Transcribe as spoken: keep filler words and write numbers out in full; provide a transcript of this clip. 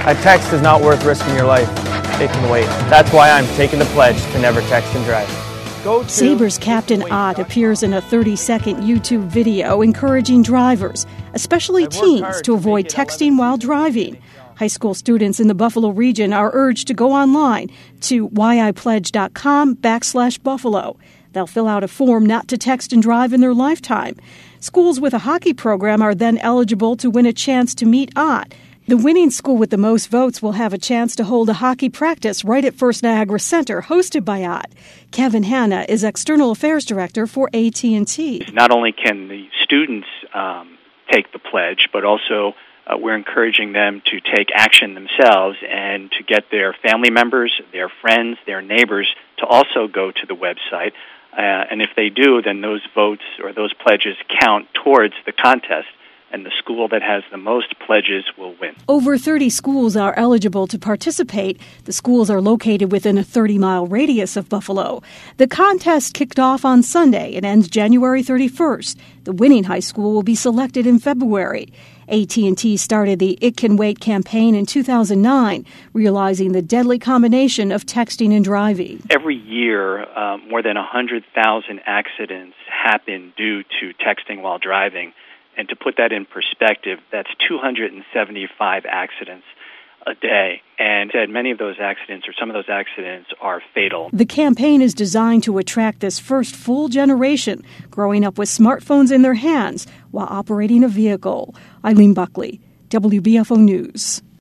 A text is not worth risking your life. It can wait. That's why I'm taking the pledge to never text and drive. Go to Sabres Captain Ott appears in a thirty-second YouTube video encouraging drivers, especially teens, to avoid texting while driving. High school students in the Buffalo region are urged to go online to whyipledge.com backslash Buffalo. They'll fill out a form not to text and drive in their lifetime. Schools with a hockey program are then eligible to win a chance to meet Ott. The winning school with the most votes will have a chance to hold a hockey practice right at First Niagara Center, hosted by Ott. Kevin Hanna is External Affairs Director for A T and T. Not only can the students um, take the pledge, but also uh, we're encouraging them to take action themselves and to get their family members, their friends, their neighbors to also go to the website. Uh, and if they do, then those votes or those pledges count towards the contest, and the school that has the most pledges will win. Over thirty schools are eligible to participate. The schools are located within a thirty-mile radius of Buffalo. The contest kicked off on Sunday and ends January thirty-first. The winning high school will be selected in February. A T and T started the It Can Wait campaign in two thousand nine, realizing the deadly combination of texting and driving. Every year, uh, more than one hundred thousand accidents happen due to texting while driving. And to put that in perspective, that's two hundred seventy-five accidents a day. And many of those accidents, or some of those accidents, are fatal. The campaign is designed to attract this first full generation growing up with smartphones in their hands while operating a vehicle. Eileen Buckley, W B F O News.